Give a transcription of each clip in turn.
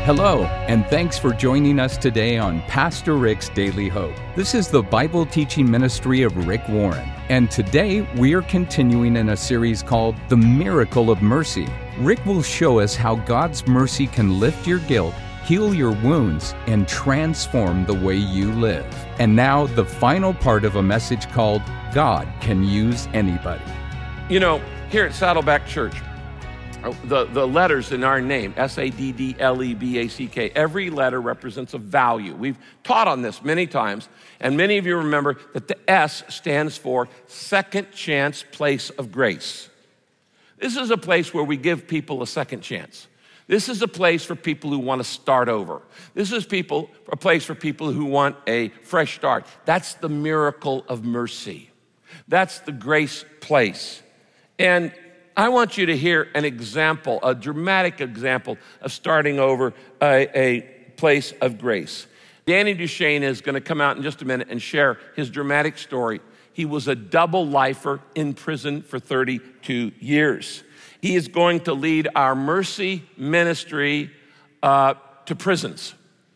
Hello, and thanks for joining us today on Pastor Rick's Daily Hope. This is the Bible teaching ministry of Rick Warren, and today we are continuing in a series called The Miracle of Mercy. Rick will show us how God's mercy can lift your guilt, heal your wounds, and transform the way you live. And now, the final part of a message called God Can Use Anybody. You know, here at Saddleback Church, the letters in our name, S-A-D-D-L-E-B-A-C-K, every letter represents a value. We've taught on this many times, and many of you remember that the S stands for Second Chance Place of Grace. This is a place where we give people a second chance. This is a place for people who want to start over. This is a place for people who want a fresh start. That's the miracle of mercy. That's the grace place. And I want you to hear an example, a dramatic example of starting over a place of grace. Danny Duchesne is going to come out in just a minute and share his dramatic story. He was a double lifer in prison for 32 years. He is going to lead our mercy ministry to prisons.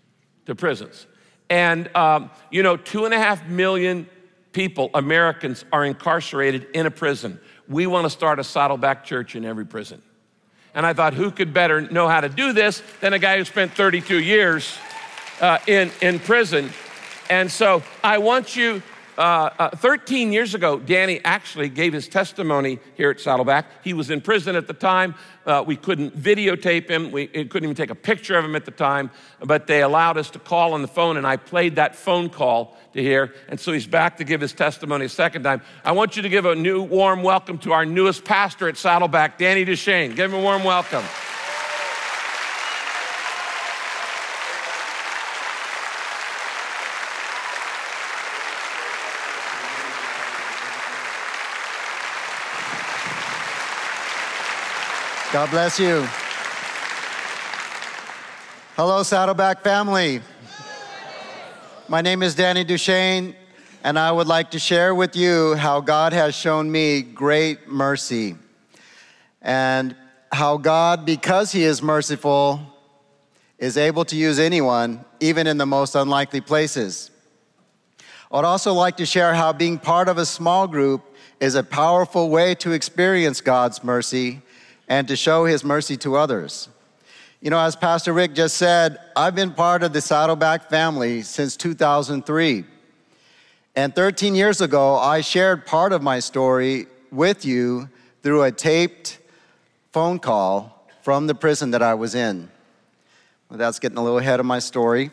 And, 2.5 million people, Americans, are incarcerated in a prison. We want to start a Saddleback Church in every prison. And I thought, who could better know how to do this than a guy who spent 32 years in prison? And so I want you, 13 years ago, Danny actually gave his testimony here at Saddleback. He was in prison at the time. We couldn't videotape him. We couldn't even take a picture of him at the time, but they allowed us to call on the phone, and I played that phone call to hear. And so he's back to give his testimony a second time. I want you to give a new warm welcome to our newest pastor at Saddleback, Danny Duchesne. Give him a warm welcome. God bless you. Hello, Saddleback family. My name is Danny Duchesne, and I would like to share with you how God has shown me great mercy, and how God, because He is merciful, is able to use anyone, even in the most unlikely places. I would also like to share how being part of a small group is a powerful way to experience God's mercy and to show His mercy to others. You know, as Pastor Rick just said, I've been part of the Saddleback family since 2003. And 13 years ago, I shared part of my story with you through a taped phone call from the prison that I was in. Well, that's getting a little ahead of my story.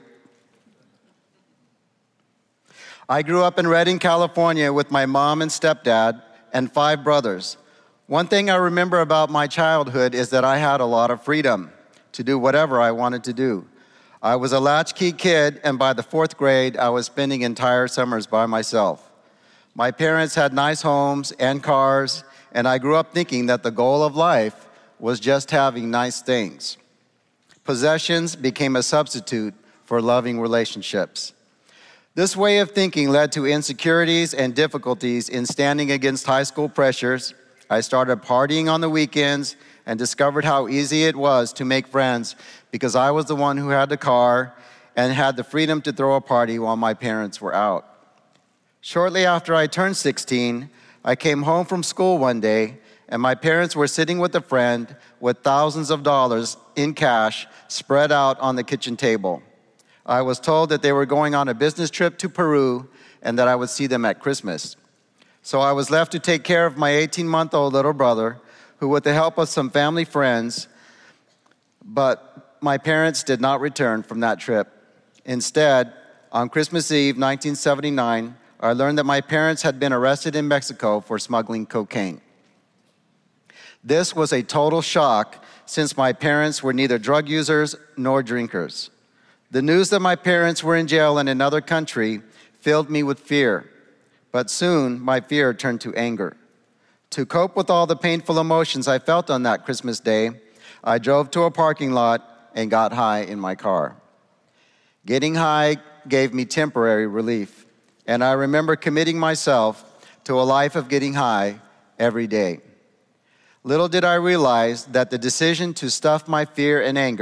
I grew up in Redding, California with my mom and stepdad and 5 brothers. One thing I remember about my childhood is that I had a lot of freedom to do whatever I wanted to do. I was a latchkey kid, and by the 4th grade, I was spending entire summers by myself. My parents had nice homes and cars, and I grew up thinking that the goal of life was just having nice things. Possessions became a substitute for loving relationships. This way of thinking led to insecurities and difficulties in standing against high school pressures. I started partying on the weekends and discovered how easy it was to make friends because I was the one who had the car and had the freedom to throw a party while my parents were out. Shortly after I turned 16, I came home from school one day, and my parents were sitting with a friend with thousands of dollars in cash spread out on the kitchen table. I was told that they were going on a business trip to Peru and that I would see them at Christmas. So I was left to take care of my 18-month-old little brother, who, with the help of some family friends, but my parents did not return from that trip. Instead, on Christmas Eve, 1979, I learned that my parents had been arrested in Mexico for smuggling cocaine. This was a total shock since my parents were neither drug users nor drinkers. The news that my parents were in jail in another country filled me with fear, but soon my fear turned to anger. To cope with all the painful emotions I felt on that Christmas day, I drove to a parking lot and got high in my car. Getting high gave me temporary relief, and I remember committing myself to a life of getting high every day. Little did I realize that the decision to stuff my fear and anger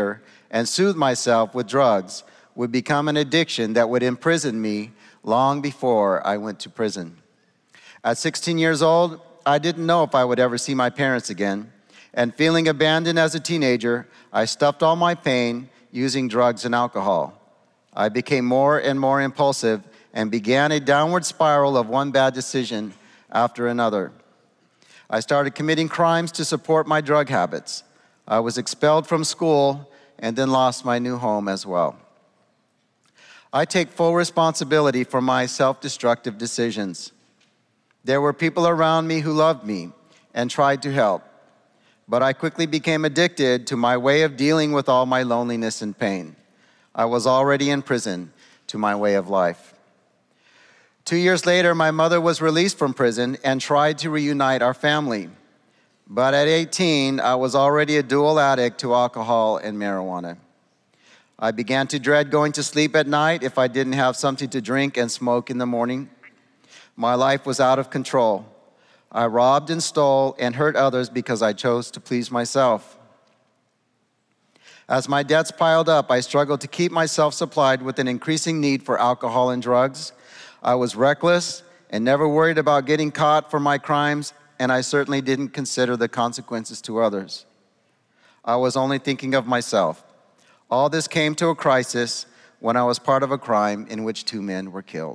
and soothe myself with drugs would become an addiction that would imprison me long before I went to prison. At 16 years old, I didn't know if I would ever see my parents again, and feeling abandoned as a teenager, I stuffed all my pain using drugs and alcohol. I became more and more impulsive and began a downward spiral of one bad decision after another. I started committing crimes to support my drug habits. I was expelled from school and then lost my new home as well. I take full responsibility for my self-destructive decisions. There were people around me who loved me and tried to help, but I quickly became addicted to my way of dealing with all my loneliness and pain. I was already in prison to my way of life. 2 years later, my mother was released from prison and tried to reunite our family. But at 18, I was already a dual addict to alcohol and marijuana. I began to dread going to sleep at night if I didn't have something to drink and smoke in the morning. My life was out of control. I robbed and stole and hurt others because I chose to please myself. As my debts piled up, I struggled to keep myself supplied with an increasing need for alcohol and drugs. I was reckless and never worried about getting caught for my crimes, and I certainly didn't consider the consequences to others. I was only thinking of myself. All this came to a crisis when I was part of a crime in which 2 men were killed.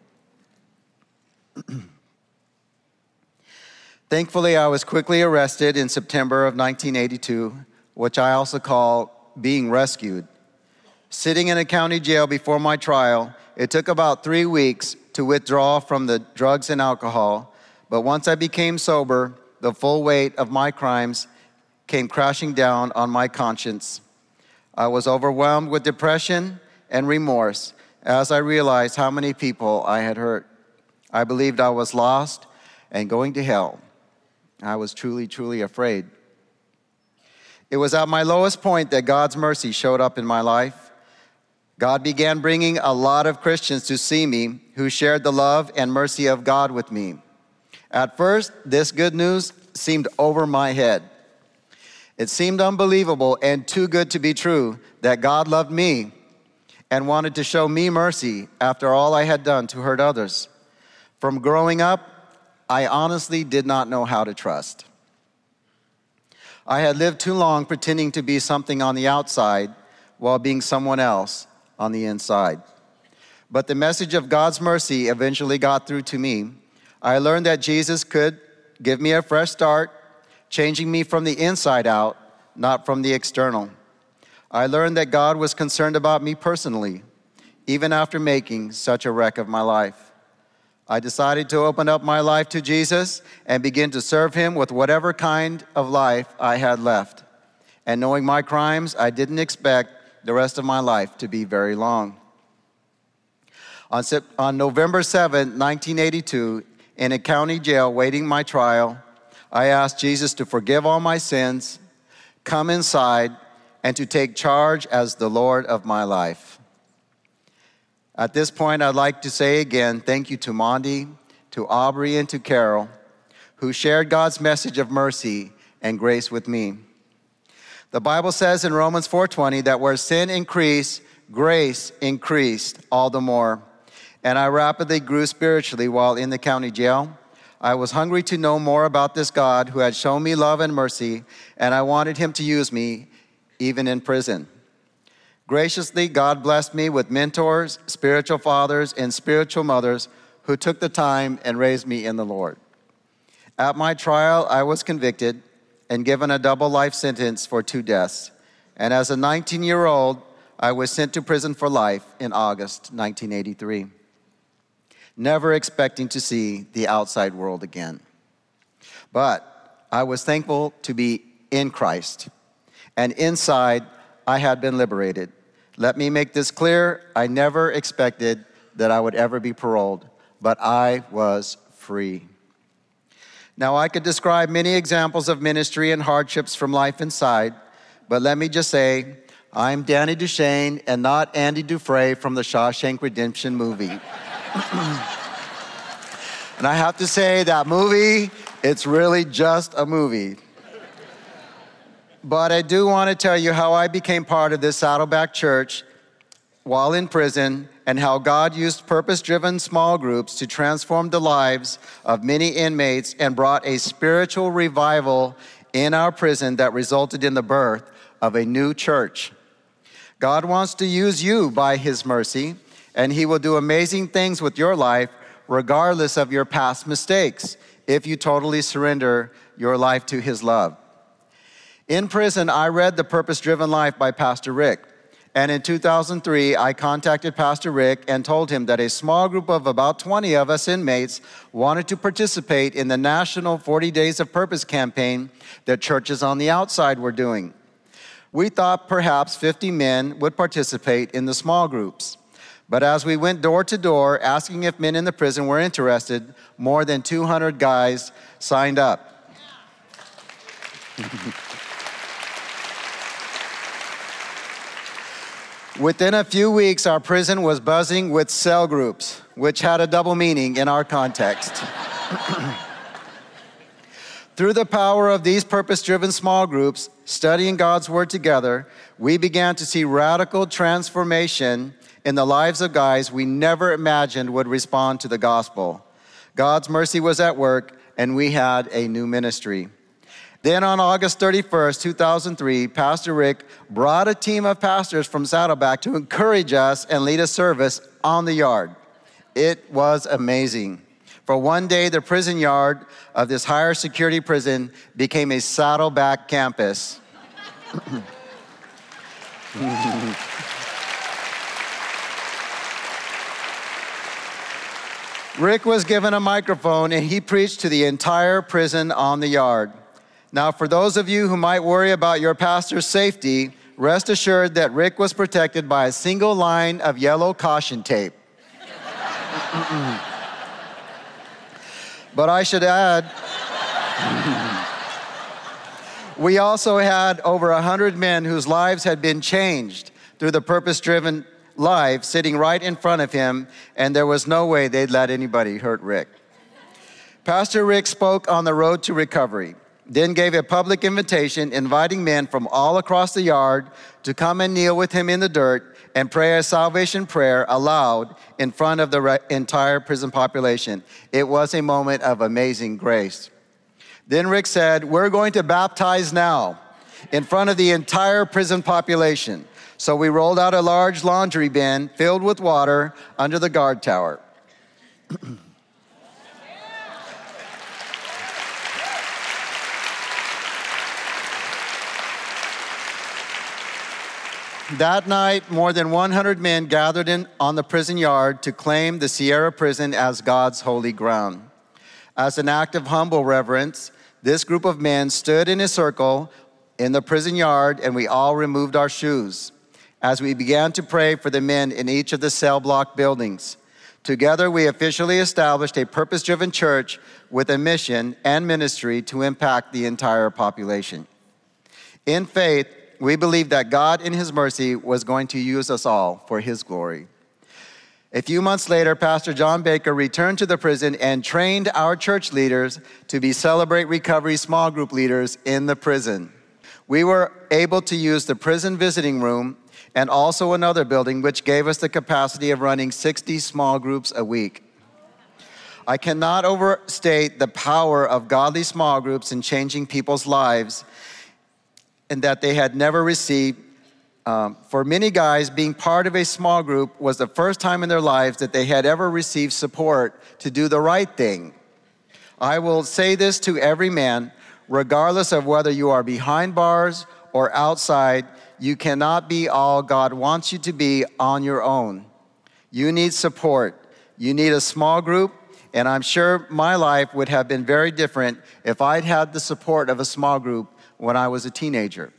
Thankfully, I was quickly arrested in September of 1982, which I also call being rescued. Sitting in a county jail before my trial, it took about 3 weeks to withdraw from the drugs and alcohol, but once I became sober, the full weight of my crimes came crashing down on my conscience. I was overwhelmed with depression and remorse as I realized how many people I had hurt. I believed I was lost and going to hell. I was truly, truly afraid. It was at my lowest point that God's mercy showed up in my life. God began bringing a lot of Christians to see me who shared the love and mercy of God with me. At first, this good news seemed over my head. It seemed unbelievable and too good to be true that God loved me and wanted to show me mercy after all I had done to hurt others. From growing up, I honestly did not know how to trust. I had lived too long pretending to be something on the outside while being someone else on the inside. But the message of God's mercy eventually got through to me. I learned that Jesus could give me a fresh start, changing me from the inside out, not from the external. I learned that God was concerned about me personally, even after making such a wreck of my life. I decided to open up my life to Jesus and begin to serve him with whatever kind of life I had left. And knowing my crimes, I didn't expect the rest of my life to be very long. On November 7, 1982, in a county jail waiting my trial, I asked Jesus to forgive all my sins, come inside, and to take charge as the Lord of my life. At this point, I'd like to say again, thank you to Mondi, to Aubrey, and to Carol, who shared God's message of mercy and grace with me. The Bible says in Romans 4:20 that where sin increased, grace increased all the more. And I rapidly grew spiritually while in the county jail. I was hungry to know more about this God who had shown me love and mercy, and I wanted him to use me even in prison. Graciously, God blessed me with mentors, spiritual fathers, and spiritual mothers who took the time and raised me in the Lord. At my trial, I was convicted and given a double life sentence for 2 deaths. And as a 19-year-old, I was sent to prison for life in August 1983, never expecting to see the outside world again. But I was thankful to be in Christ, and inside, I had been liberated. Let me make this clear. I never expected that I would ever be paroled, but I was free. Now, I could describe many examples of ministry and hardships from life inside, but let me just say, I'm Danny Duchesne and not Andy Dufresne from the Shawshank Redemption movie. And I have to say, that movie, it's really just a movie. But I do want to tell you how I became part of this Saddleback Church while in prison, and how God used purpose-driven small groups to transform the lives of many inmates and brought a spiritual revival in our prison that resulted in the birth of a new church. God wants to use you by His mercy, and He will do amazing things with your life regardless of your past mistakes if you totally surrender your life to His love. In prison, I read The Purpose-Driven Life by Pastor Rick. And in 2003, I contacted Pastor Rick and told him that a small group of about 20 of us inmates wanted to participate in the national 40 Days of Purpose campaign that churches on the outside were doing. We thought perhaps 50 men would participate in the small groups. But as we went door to door asking if men in the prison were interested, more than 200 guys signed up. Within a few weeks, our prison was buzzing with cell groups, which had a double meaning in our context. Through the power of these purpose-driven small groups, studying God's Word together, we began to see radical transformation in the lives of guys we never imagined would respond to the gospel. God's mercy was at work, and we had a new ministry. Then on August 31st, 2003, Pastor Rick brought a team of pastors from Saddleback to encourage us and lead a service on the yard. It was amazing. For one day, the prison yard of this higher security prison became a Saddleback campus. Rick was given a microphone and he preached to the entire prison on the yard. Now, for those of you who might worry about your pastor's safety, rest assured that Rick was protected by a single line of yellow caution tape. But I should add, we also had over 100 men whose lives had been changed through the purpose-driven life sitting right in front of him, and there was no way they'd let anybody hurt Rick. Pastor Rick spoke on the road to recovery, then gave a public invitation inviting men from all across the yard to come and kneel with him in the dirt and pray a salvation prayer aloud in front of the entire prison population. It was a moment of amazing grace. Then Rick said, "We're going to baptize now in front of the entire prison population." So we rolled out a large laundry bin filled with water under the guard tower. That night, more than 100 men gathered on the prison yard to claim the Sierra prison as God's holy ground. As an act of humble reverence, this group of men stood in a circle in the prison yard, and we all removed our shoes as we began to pray for the men in each of the cell block buildings. Together, we officially established a purpose-driven church with a mission and ministry to impact the entire population. In faith, we believed that God, in His mercy, was going to use us all for His glory. A few months later, Pastor John Baker returned to the prison and trained our church leaders to be Celebrate Recovery small group leaders in the prison. We were able to use the prison visiting room and also another building, which gave us the capacity of running 60 small groups a week. I cannot overstate the power of godly small groups in changing people's lives, and that they had never received. For many guys, being part of a small group was the first time in their lives that they had ever received support to do the right thing. I will say this to every man, regardless of whether you are behind bars or outside, you cannot be all God wants you to be on your own. You need support. You need a small group, and I'm sure my life would have been very different if I'd had the support of a small group when I was a teenager.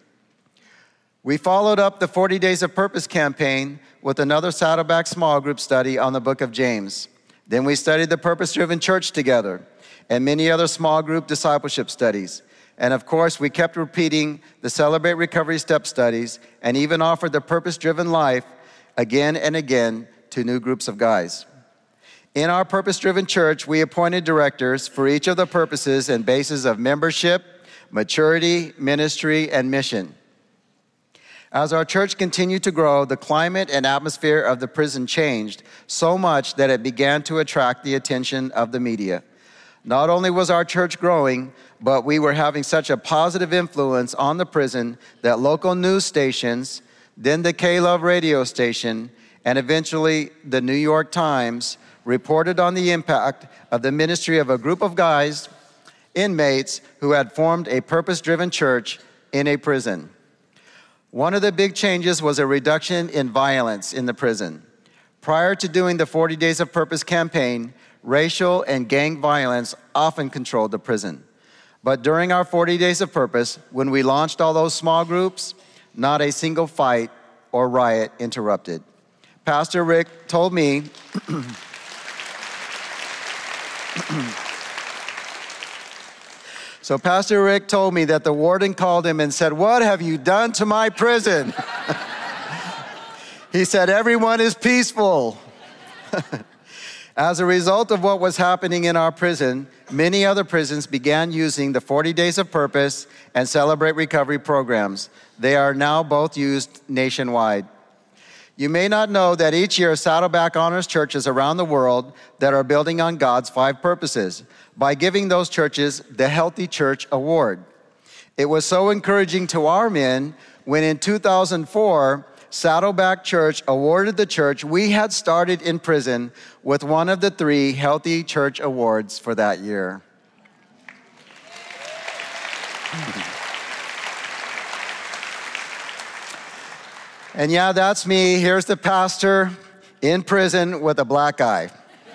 We followed up the 40 Days of Purpose campaign with another Saddleback small group study on the book of James. Then we studied the purpose-driven church together and many other small group discipleship studies. And of course, we kept repeating the Celebrate Recovery Step studies and even offered the purpose-driven life again and again to new groups of guys. In our purpose-driven church, we appointed directors for each of the purposes and bases of membership, maturity, ministry, and mission. As our church continued to grow, the climate and atmosphere of the prison changed so much that it began to attract the attention of the media. Not only was our church growing, but we were having such a positive influence on the prison that local news stations, then the K-Love radio station, and eventually the New York Times reported on the impact of the ministry of a group of guys, inmates, who had formed a purpose-driven church in a prison. One of the big changes was a reduction in violence in the prison. Prior to doing the 40 Days of Purpose campaign, racial and gang violence often controlled the prison. But during our 40 Days of Purpose, when we launched all those small groups, not a single fight or riot interrupted. Pastor Rick told me, So Pastor Rick told me that the warden called him and said, "What have you done to my prison?" He said, "Everyone is peaceful." As a result of what was happening in our prison, many other prisons began using the 40 Days of Purpose and Celebrate Recovery programs. They are now both used nationwide. You may not know that each year Saddleback honors churches around the world that are building on God's 5 purposes by giving those churches the Healthy Church Award. It was so encouraging to our men when in 2004, Saddleback Church awarded the church we had started in prison with one of the 3 Healthy Church Awards for that year. And yeah, that's me. Here's the pastor in prison with a black eye.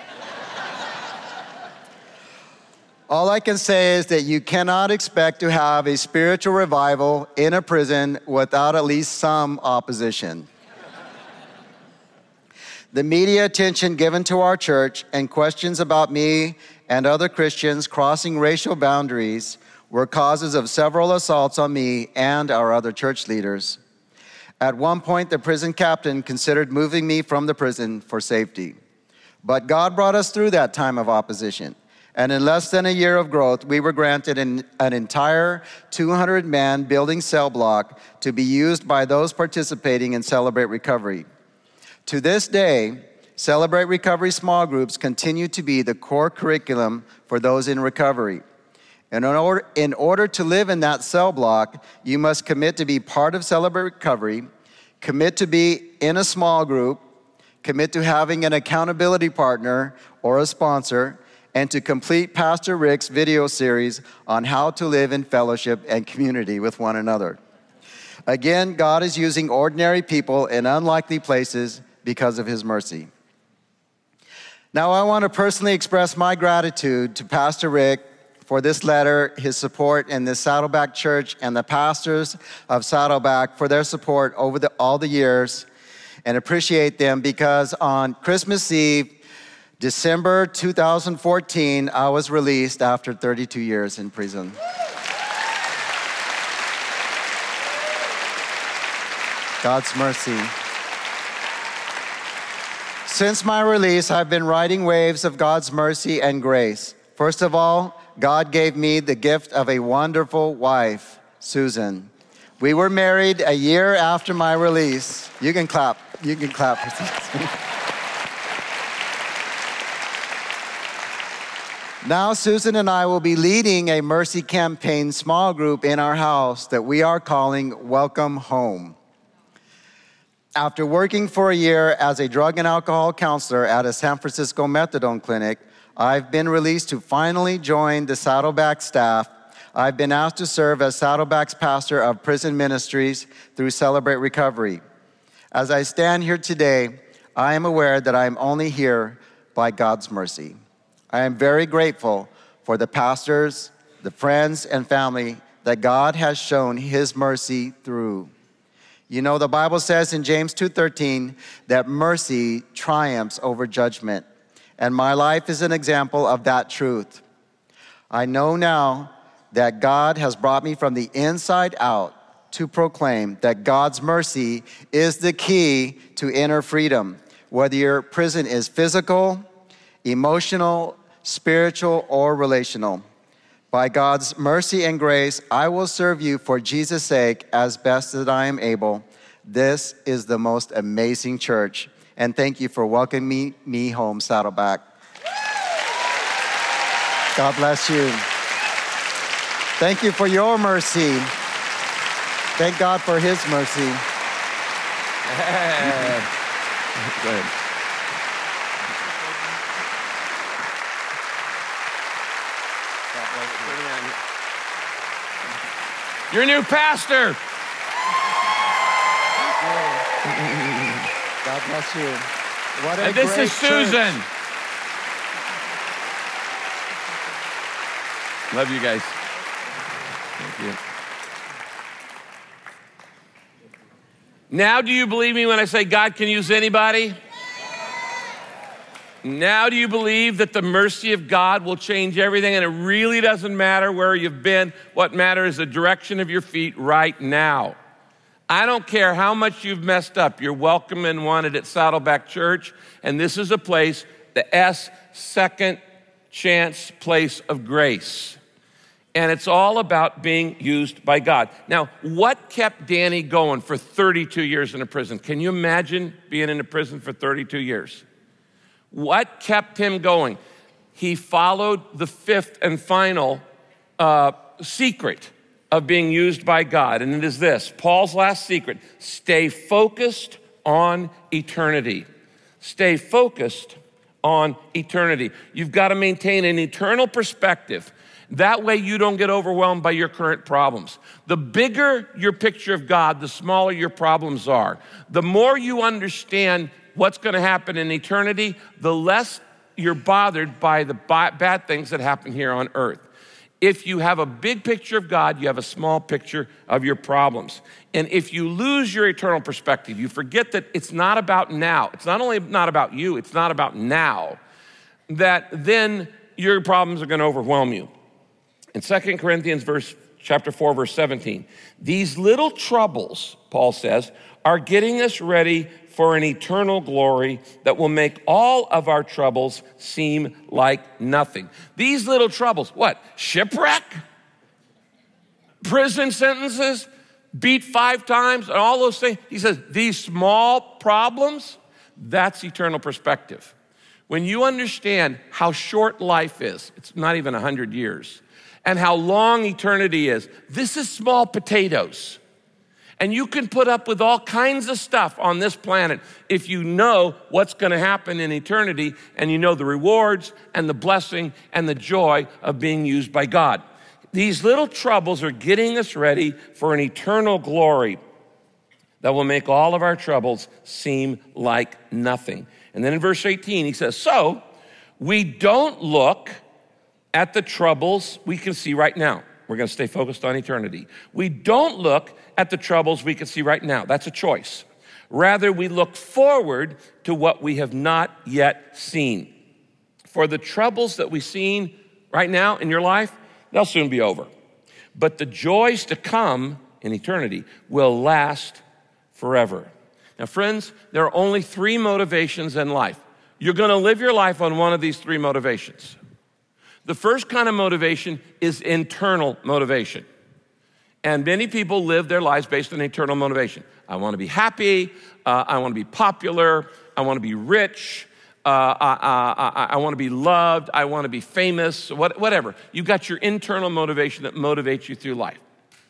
All I can say is that you cannot expect to have a spiritual revival in a prison without at least some opposition. The media attention given to our church and questions about me and other Christians crossing racial boundaries were causes of several assaults on me and our other church leaders. At one point, the prison captain considered moving me from the prison for safety. But God brought us through that time of opposition. And in less than a year of growth, we were granted an entire 200-man building cell block to be used by those participating in Celebrate Recovery. To this day, Celebrate Recovery small groups continue to be the core curriculum for those in recovery. And in order to live in that cell block, you must commit to be part of Celebrate Recovery, commit to be in a small group, commit to having an accountability partner or a sponsor, and to complete Pastor Rick's video series on how to live in fellowship and community with one another. Again, God is using ordinary people in unlikely places because of his mercy. Now, I want to personally express my gratitude to Pastor Rick for this letter, his support in this Saddleback Church, and the pastors of Saddleback for their support over all the years, and appreciate them because on Christmas Eve, December 2014, I was released after 32 years in prison. God's mercy. Since my release, I've been riding waves of God's mercy and grace. First of all, God gave me the gift of a wonderful wife, Susan. We were married a year after my release. You can clap. You can clap. Now, Susan and I will be leading a mercy campaign small group in our house that we are calling Welcome Home. After working for a year as a drug and alcohol counselor at a San Francisco methadone clinic, I've been released to finally join the Saddleback staff. I've been asked to serve as Saddleback's pastor of prison ministries through Celebrate Recovery. As I stand here today, I am aware that I am only here by God's mercy. I am very grateful for the pastors, the friends, and family that God has shown his mercy through. You know, the Bible says in James 2:13 that mercy triumphs over judgment. And my life is an example of that truth. I know now that God has brought me from the inside out to proclaim that God's mercy is the key to inner freedom, whether your prison is physical, emotional, spiritual, or relational. By God's mercy and grace, I will serve you for Jesus' sake as best as I am able. This is the most amazing church. And thank you for welcoming me home, Saddleback. God bless you. Thank you for your mercy. Thank God for his mercy. Good. Your new pastor. God bless you. What a And this great is Susan. church. Love you guys. Thank you. Now, do you believe me when I say God can use anybody? Now, do you believe that the mercy of God will change everything and it really doesn't matter where you've been? What matters is the direction of your feet right now. I don't care how much you've messed up. You're welcome and wanted at Saddleback Church, and this is a place, the S, second chance place of grace. And it's all about being used by God. Now, what kept Danny going for 32 years in a prison? Can you imagine being in a prison for 32 years? What kept him going? He followed the fifth and final secret of being used by God, and it is this, Paul's last secret: stay focused on eternity. Stay focused on eternity. You've got to maintain an eternal perspective. That way you don't get overwhelmed by your current problems. The bigger your picture of God, the smaller your problems are. The more you understand what's going to happen in eternity, the less you're bothered by the bad things that happen here on earth. If you have a big picture of God, you have a small picture of your problems. And if you lose your eternal perspective, you forget that it's not about now. It's not only not about you, it's not about now, that then your problems are going to overwhelm you. In 2 Corinthians chapter 4, verse 17, these little troubles, Paul says, are getting us ready for an eternal glory that will make all of our troubles seem like nothing. These little troubles, what? Shipwreck? Prison sentences? Beat 5 times? And all those things? He says, these small problems, that's eternal perspective. When you understand how short life is, it's not even 100 years, and how long eternity is, this is small potatoes. And you can put up with all kinds of stuff on this planet if you know what's going to happen in eternity and you know the rewards and the blessing and the joy of being used by God. These little troubles are getting us ready for an eternal glory that will make all of our troubles seem like nothing. And then in verse 18, he says, so we don't look at the troubles we can see right now. We're going to stay focused on eternity. We don't look at the troubles we can see right now. That's a choice. Rather, we look forward to what we have not yet seen. For the troubles that we've seen right now in your life, they'll soon be over. But the joys to come in eternity will last forever. Now, friends, there are only 3 motivations in life. You're going to live your life on one of these 3 motivations. The first kind of motivation is internal motivation. And many people live their lives based on internal motivation. I want to be happy. I want to be popular. I want to be rich. I want to be loved. I want to be famous. Whatever. You've got your internal motivation that motivates you through life.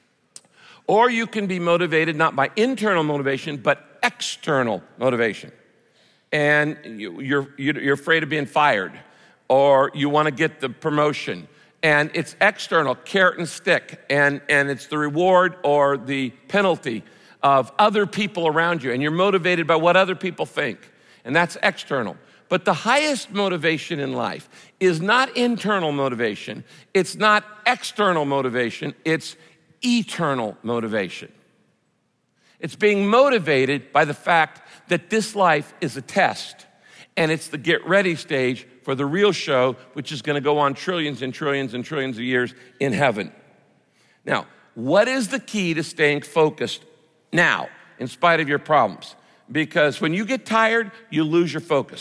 Or you can be motivated not by internal motivation, but external motivation. And you're afraid of being fired, or you want to get the promotion. And it's external, carrot and stick, and it's the reward or the penalty of other people around you, and you're motivated by what other people think, and that's external. But the highest motivation in life is not internal motivation, it's not external motivation, it's eternal motivation. It's being motivated by the fact that this life is a test, and it's the get ready stage for the real show, which is going to go on trillions and trillions and trillions of years in heaven. Now, what is the key to staying focused now, in spite of your problems? Because when you get tired, you lose your focus.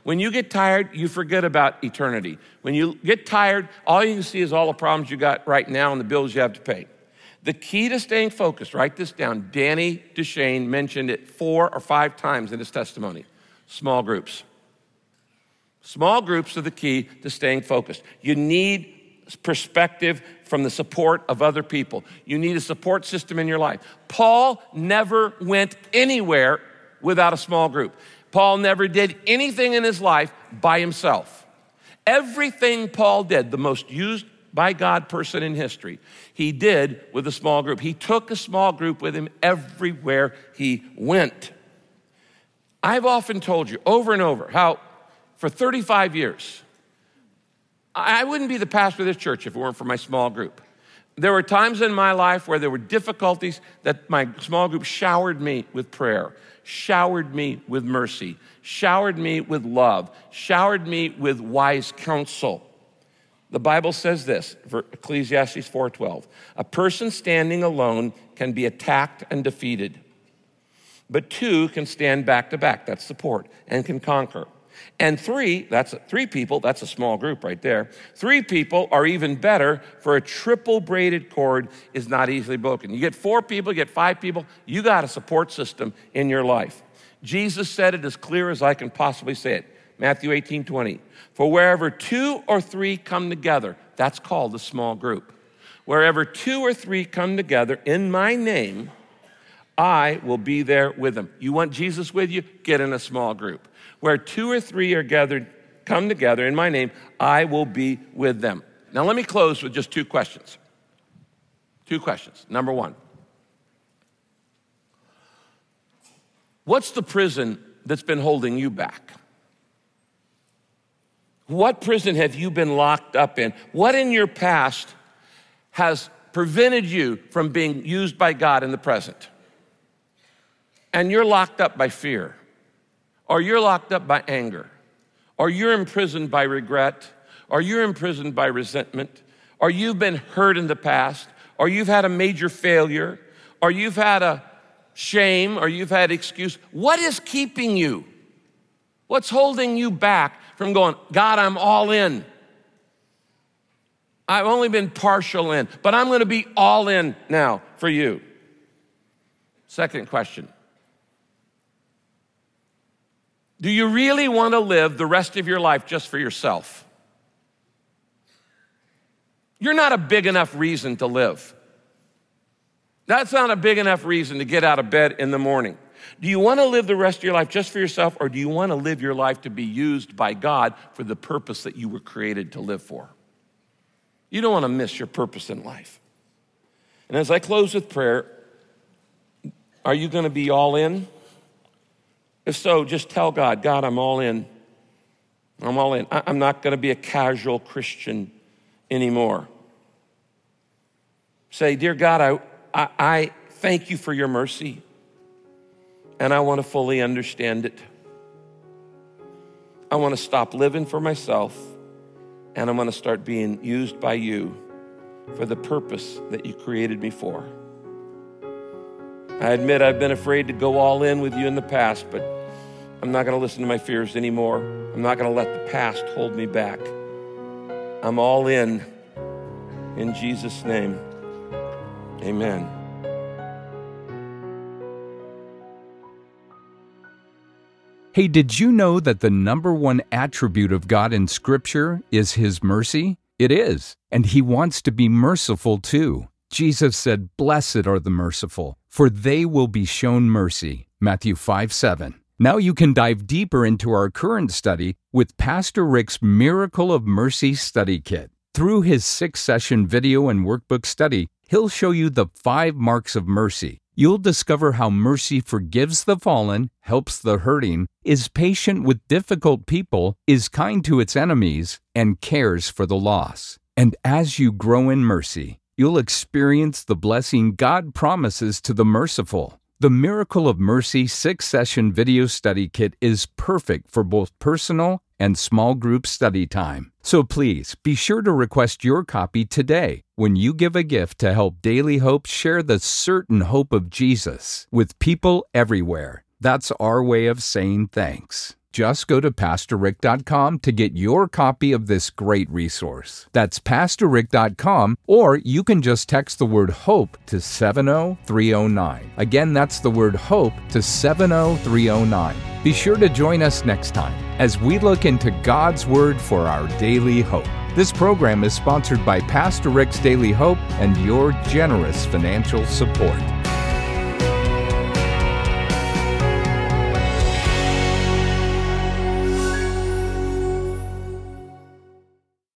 When you get tired, you forget about eternity. When you get tired, all you can see is all the problems you got right now and the bills you have to pay. The key to staying focused, write this down. Danny Duchesne mentioned it 4 or 5 times in his testimony. Small groups. Small groups are the key to staying focused. You need perspective from the support of other people. You need a support system in your life. Paul never went anywhere without a small group. Paul never did anything in his life by himself. Everything Paul did, the most used by God person in history, he did with a small group. He took a small group with him everywhere he went. I've often told you over and over how for 35 years, I wouldn't be the pastor of this church if it weren't for my small group. There were times in my life where there were difficulties that my small group showered me with prayer, showered me with mercy, showered me with love, showered me with wise counsel. The Bible says this, Ecclesiastes 4:12, a person standing alone can be attacked and defeated, but 2 can stand back to back, that's support, and can conquer. And 3 people, that's a small group right there. 3 people are even better, for a triple braided cord is not easily broken. You get 4 people, you get 5 people, you got a support system in your life. Jesus said it as clear as I can possibly say it. Matthew 18:20. For wherever 2 or 3 come together, that's called a small group. Wherever 2 or 3 come together in my name, I will be there with them. You want Jesus with you? Get in a small group. Where 2 or 3 are gathered, come together in my name, I will be with them. Now let me close with just 2 questions. 2 questions. Number 1. What's the prison that's been holding you back? What prison have you been locked up in? What in your past has prevented you from being used by God in the present? And you're locked up by fear, or you're locked up by anger, or you're imprisoned by regret, or you're imprisoned by resentment, or you've been hurt in the past, or you've had a major failure, or you've had a shame, or you've had excuse. What is keeping you? What's holding you back from going, God, I'm all in. I've only been partial in, but I'm going to be all in now for you. Second question. Do you really want to live the rest of your life just for yourself? You're not a big enough reason to live. That's not a big enough reason to get out of bed in the morning. Do you want to live the rest of your life just for yourself, or do you want to live your life to be used by God for the purpose that you were created to live for? You don't want to miss your purpose in life. And as I close with prayer, are you going to be all in? If so, just tell God, God, I'm all in. I'm all in. I'm not going to be a casual Christian anymore. Say, dear God, I thank you for your mercy, and I want to fully understand it. I want to stop living for myself, and I want to start being used by you for the purpose that you created me for. I admit I've been afraid to go all in with you in the past, but I'm not going to listen to my fears anymore. I'm not going to let the past hold me back. I'm all in Jesus' name. Amen. Hey, did you know that the number 1 attribute of God in Scripture is His mercy? It is, and He wants to be merciful too. Jesus said, "Blessed are the merciful, for they will be shown mercy." Matthew 5:7. Now you can dive deeper into our current study with Pastor Rick's Miracle of Mercy Study Kit. Through his 6-session video and workbook study, he'll show you the 5 marks of mercy. You'll discover how mercy forgives the fallen, helps the hurting, is patient with difficult people, is kind to its enemies, and cares for the lost. And as you grow in mercy, you'll experience the blessing God promises to the merciful. The Miracle of Mercy 6-session video study kit is perfect for both personal and small group study time. So please be sure to request your copy today when you give a gift to help Daily Hope share the certain hope of Jesus with people everywhere. That's our way of saying thanks. Just go to PastorRick.com to get your copy of this great resource. That's PastorRick.com, or you can just text the word HOPE to 70309. Again, that's the word HOPE to 70309. Be sure to join us next time as we look into God's Word for our daily hope. This program is sponsored by Pastor Rick's Daily Hope and your generous financial support.